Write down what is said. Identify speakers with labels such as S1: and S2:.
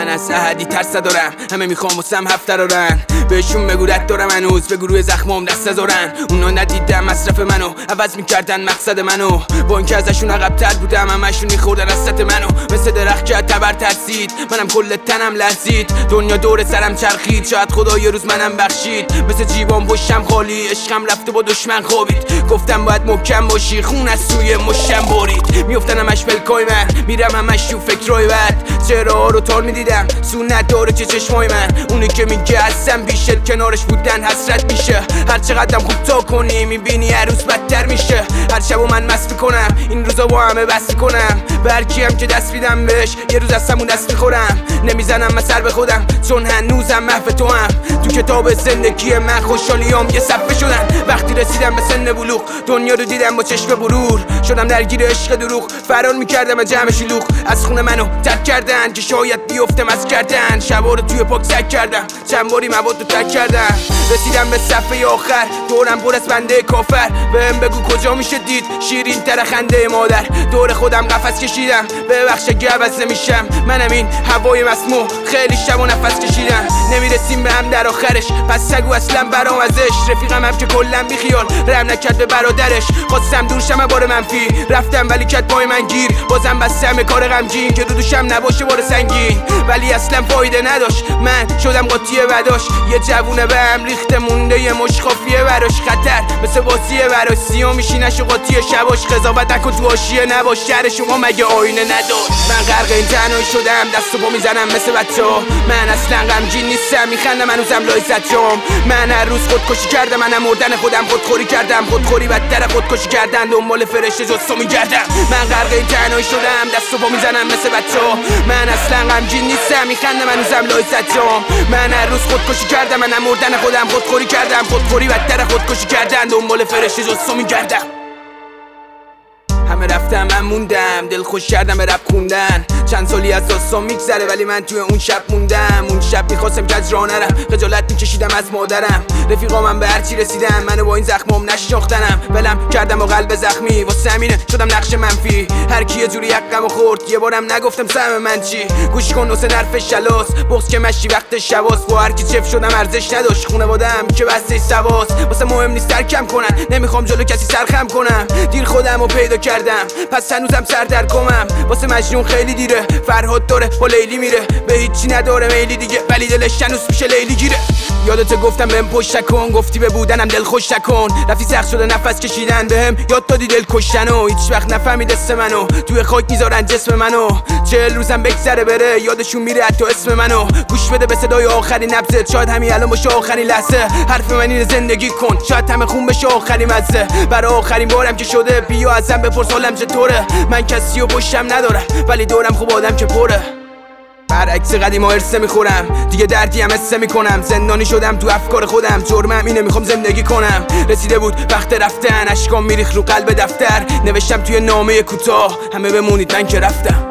S1: من از احدی ترس دارم، همه میخوام واسم هفته دارن. بهشون بگو رد دارم هنوز، بگو روی زخمام دست نذارن. اونا ندیدن مصرف منو، عوض میکردن مقصد منو. با اینکه ازشون عقب‌تر بودم، همشون میخوردن از سطح منو. مثل درخت که تبر ترسید، منم کل تنم لرزید. دنیا دور سرم چرخید، شاید خدا یه روز منم بخشید. مثل جیبام پشتم خالی، عشقم رفته با دشمن خوابید. گفتم باید محکم باشی، خون از سوی مشتم برید. میافتن همش پلکای من، میرم همش تو فکرای بد. چهره‌ها رو تار میدیدم، سو نداره که چشمای من. اونی که میگه هستم بیشتر، کنارش بودن حسرت میشه. هر چقدرم خوب تا کنی، میبینی هر روز بدتر میشه. هر شبو من مست میکنم، این روزا با همه بس میکنم. به هر کیم که دست میدم بهش، یه روز از همون دست میخورم. نمیزنم من سر به خودم، چون هنوزم محو تو هم. تو کتاب زندگی من خوشحالیام یه صفحه شدن. وقتی رسیدم به سن بلوغ، دنیا رو دیدم با چشم برور. شدم درگیر عشق دروغ، فرار میکردم از جمع شلوغ. از خونه منو ترک کردن که شاید بیفتم از کردن. شبا رو توی پاک سک کردم، چند باری مواد رو ترک کردم. رسیدم به صفحه آخر، دورم پر از بنده کافر. بهم بگو کجا میشه دید شیرین تر خنده مادر. دور خودم قفس کشیدم، ببخش اگه عوض نمیشم. منم این هوای مسموم، خیلی شب و نفس کشیدم. نمیرسیم به هم در آخرش، پس سگو اصلا برام ازش. رفیقم هم که کلم بیخیال، رحم نکرد به برادرش. خواستم دور شم بار منفی، رفتم ولی کت پای من گیر. بازم بستم کار غمگین که رو دوشم نباشه بار سنگین. ولی اصلا فایده نداشت، من شدم قاطی وداش. یه جوونه به هم ریخته مونده، یه مش خافیه براش. خطر مثل بازیه براش، سیاه میشینش و قاطی شباش. قضاوت نکن تو حاشیه نباش، شهر شما مگه آینه نداشت. من غرق این تنهایی شدم، دست و پا میزنم مثل بچه‌ها. من اصلا غمگین نیستم، میخندم هنوزم لایزت جام. من هر روز خودکشی کردم، منم مردن خودم خودخوری کردم. خودخوری بدتر خودکشی کردن، دنبال فرشته جز تو میگردم. من غرق این تنهایی شدم، دست و پا میزنم مثل بچه‌ها. من اصلا غمگین نیستم، میخندم هنوزم لایزت جام. من هر روز خودکشی کردم، منم مردن خودم خودخوری کردم. خودخوری بدتر خودکشی کردن، دنبال فرشته جز تو میگردم. همه رفتم من موندم، دل خوش کردم به رپ خوندن. چند سالی از داستان میگذره ولی من توی اون شب موندم. اون شب میخواستم که از راه نرم، خجالت میکشیدم از مادرم. رفیقا من به هرچی رسیدم، منو با این زخمام نشناختنم. ولم کردم و قلب زخمی، واسه همینه شدم نقش منفی. هر کی یه جوری حقمو خورد، یه بارم نگفتم سهم من چی. گوش کن واسه نرف شلاس، بغض که مشی وقت شباس. با هر کی چف شدم ارزش نداشت، خونواده‌ام که بسته سواس. واسه مهم نیست ترکم کنن، نمیخوام جلو کسی سرخم کنم. دیر خودمو پیدا کردم، پس هنوزم سر در کمم. واسه مجنون خیلی دیره، فرهاد داره با لیلی میره. به هیچی نداره میلی دیگه، ولی دلش هنوز پیش لیلی گیره. یادت گفتم بهم پشت نکن، گفتی به بودنم دل خوش نکن. رفتی سخت شده نفس کشیدن، بهم یاد دادی دل کشتنو. هیچ وقت نفهمید دست منو، توی خاک میذارن جسم منو. 40 روزم بگذره بره، یادشون میره حتی اسم منو. گوش بده به صدای آخرین نبضت، شاید همین الان باشه آخرین لحظه. حرف من اینه زندگی کن، شاید همه خون بشه آخرین مزه. برای آخرین بارم که شده، بیا ازم بپرس حالم چطوره. من کسی و پشتم ندارم، ولی دورم خوب آدم که پره. برعکس قدیما ارثه میخورم، دیگه دردی هم حسه میکنم. زندانی شدم تو افکار خودم، جرمم اینه میخوام زندگی کنم. رسیده بود وقت رفتن، اشکام میریخ رو قلب دفتر. نوشتم توی نامه کوتاه، همه بمونید من که رفتم.